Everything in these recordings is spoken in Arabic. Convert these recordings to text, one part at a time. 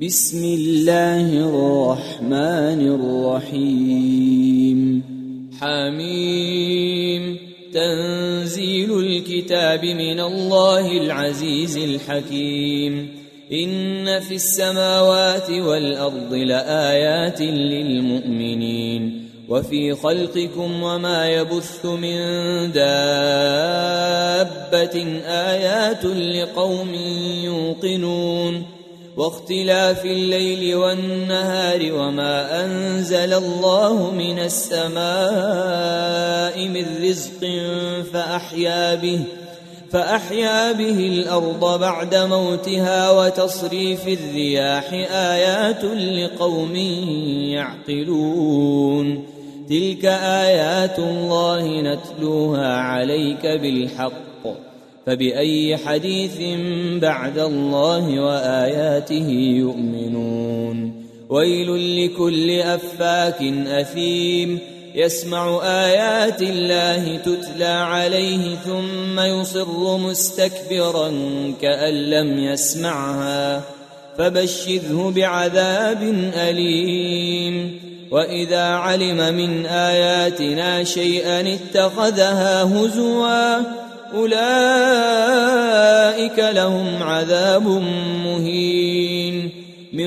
بسم الله الرحمن الرحيم حميم تنزيل الكتاب من الله العزيز الحكيم إن في السماوات والأرض لآيات للمؤمنين وفي خلقكم وما يبث من دابة آيات لقوم يوقنون واختلاف الليل والنهار وما أنزل الله من السماء من رزق فأحيا به الأرض بعد موتها وتصريف الرياح آيات لقوم يعقلون تلك آيات الله نتلوها عليك بالحق فبأي حديث بعد الله وآياته يؤمنون ويل لكل أفاك أثيم يسمع آيات الله تتلى عليه ثم يصر مستكبرا كأن لم يسمعها فبشره بعذاب أليم وإذا علم من آياتنا شيئا اتخذها هزوا أولئك لهم عذاب مهين من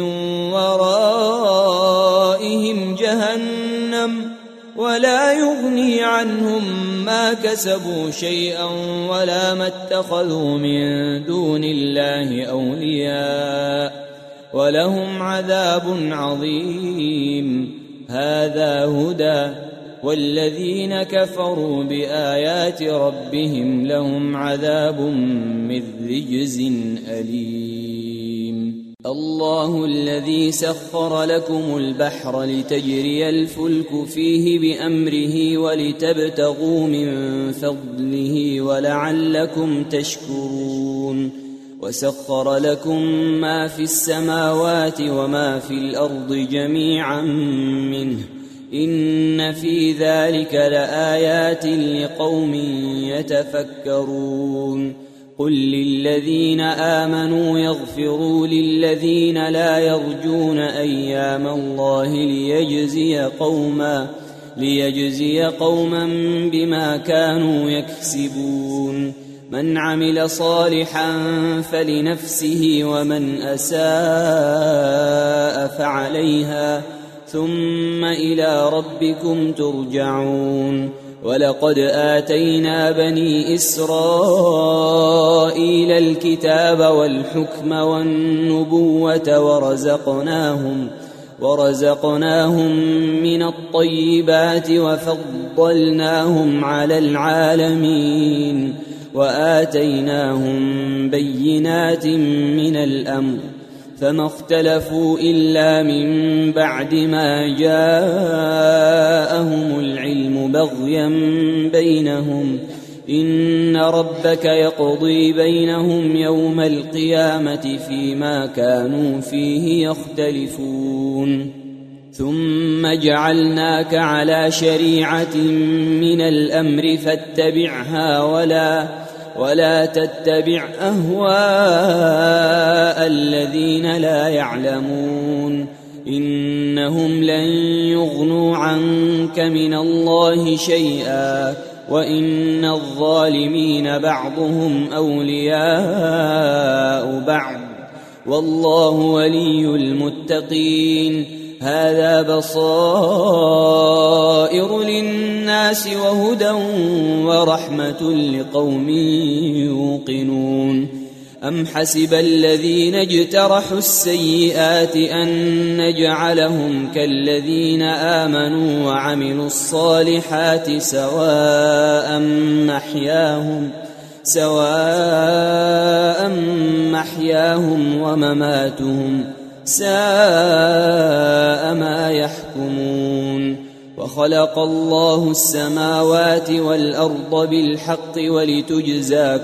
ورائهم جهنم ولا يغني عنهم ما كسبوا شيئا ولا ما اتخذوا من دون الله أولياء ولهم عذاب عظيم هذا هدى والذين كفروا بآيات ربهم لهم عذاب من رجز أليم الله الذي سخر لكم البحر لتجري الفلك فيه بأمره ولتبتغوا من فضله ولعلكم تشكرون وسخر لكم ما في السماوات وما في الأرض جميعا منه إن في ذلك لآيات لقوم يتفكرون قل للذين آمنوا يغفروا للذين لا يرجون أيام الله ليجزي قوما بما كانوا يكسبون من عمل صالحا فلنفسه ومن أساء فعليها ثم إلى ربكم ترجعون ولقد آتينا بني إسرائيل الكتاب والحكم والنبوة ورزقناهم من الطيبات وفضلناهم على العالمين وآتيناهم بينات من الأمر فما اختلفوا إلا من بعد ما جاءهم العلم بغيا بينهم إن ربك يقضي بينهم يوم القيامة فيما كانوا فيه يختلفون ثم جعلناك على شريعة من الأمر فاتبعها ولا تتبع أهواء الذين لا يعلمون إنهم لن يغنوا عنك من الله شيئا وإن الظالمين بعضهم أولياء بعض والله ولي المتقين هذا بصائر للناس وهدى ورحمة لقوم يوقنون أم حسب الذين اجترحوا السيئات أن نجعلهم كالذين آمنوا وعملوا الصالحات سواء محياهم ومماتهم ساء ما يحكمون وخلق الله السماوات والأرض بالحق ولتجزى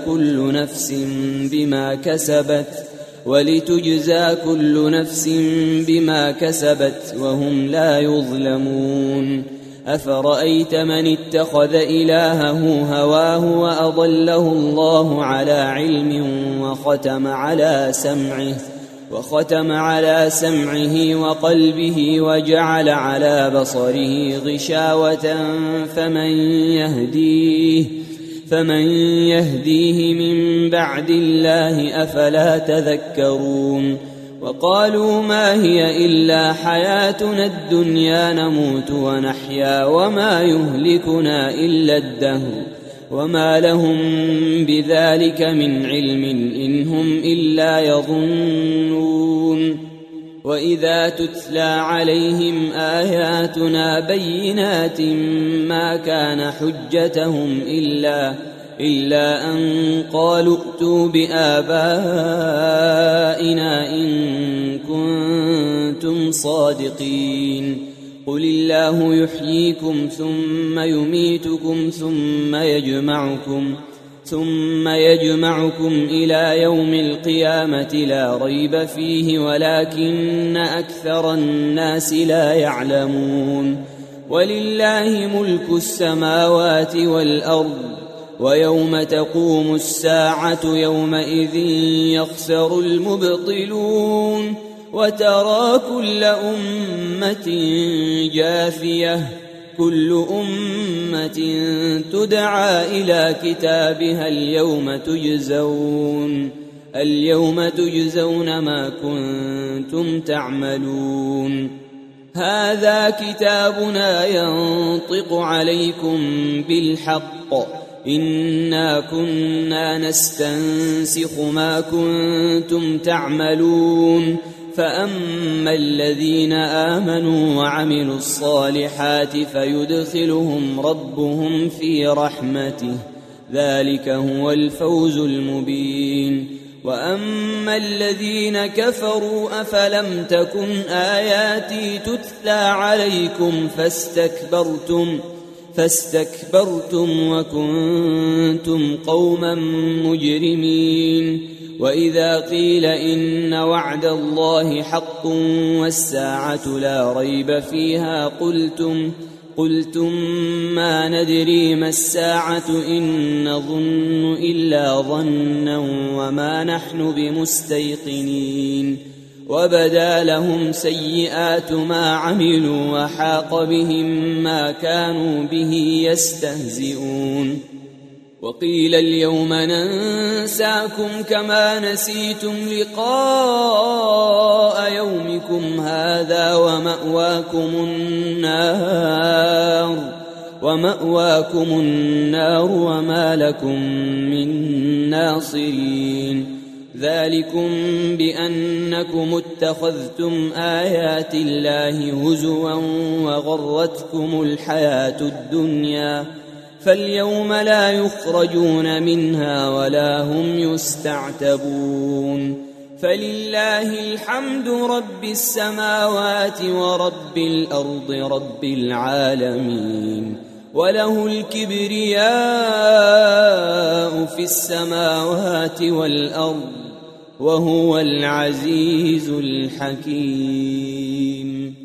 كل نفس بما كسبت وهم لا يظلمون أفرأيت من اتخذ إلهه هواه وأضله الله على علم وختم على سمعه وقلبه وجعل على بصره غشاوة فمن يهديه من بعد الله أفلا تذكرون وقالوا ما هي إلا حياتنا الدنيا نموت ونحيا وما يهلكنا إلا الدهر وما لهم بذلك من علم إن هم إلا يظنون وإذا تتلى عليهم آياتنا بينات ما كان حجتهم إلا أن قالوا ائتوا بآبائنا إن كنتم صادقين قل الله يحييكم ثم يميتكم ثم يجمعكم إلى يوم القيامة لا ريب فيه ولكن أكثر الناس لا يعلمون ولله ملك السماوات والأرض ويوم تقوم الساعة يومئذ يخسر المبطلون وترى كل أمة جاثية كل أمة تدعى إلى كتابها اليوم تجزون ما كنتم تعملون هذا كتابنا ينطق عليكم بالحق إنا كنا نستنسخ ما كنتم تعملون فأما الذين آمنوا وعملوا الصالحات فيدخلهم ربهم في رحمته ذلك هو الفوز المبين وأما الذين كفروا أفلم تكن آياتي تتلى عليكم فاستكبرتم وكنتم قوما مجرمين وإذا قيل إن وعد الله حق والساعة لا ريب فيها قلتم ما ندري ما الساعة إن نظن إلا ظنا وما نحن بمستيقنين وبدا لهم سيئات ما عملوا وحاق بهم ما كانوا به يستهزئون وقيل اليوم ننساكم كما نسيتم لقاء يومكم هذا ومأواكم النار وما لكم من ناصرين ذلكم بأنكم اتخذتم آيات الله هزوا وغرتكم الحياة الدنيا فاليوم لا يخرجون منها ولا هم يستعتبون فلله الحمد رب السماوات ورب الأرض رب العالمين وله الكبرياء في السماوات والأرض وهو العزيز الحكيم